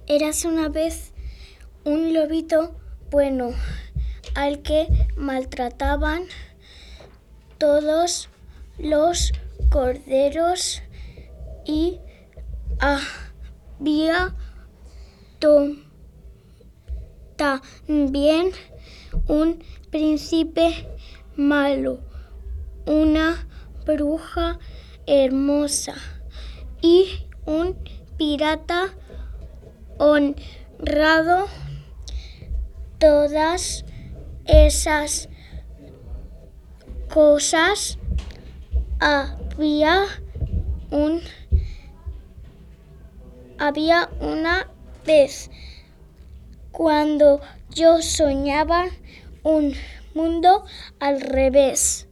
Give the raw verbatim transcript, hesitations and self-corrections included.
Érase una vez un lobito bueno al que maltrataban todos los corderos y había también un príncipe malo, una bruja hermosa y un pirata honrado. Todas esas cosas había un había una vez cuando yo soñaba un mundo al revés.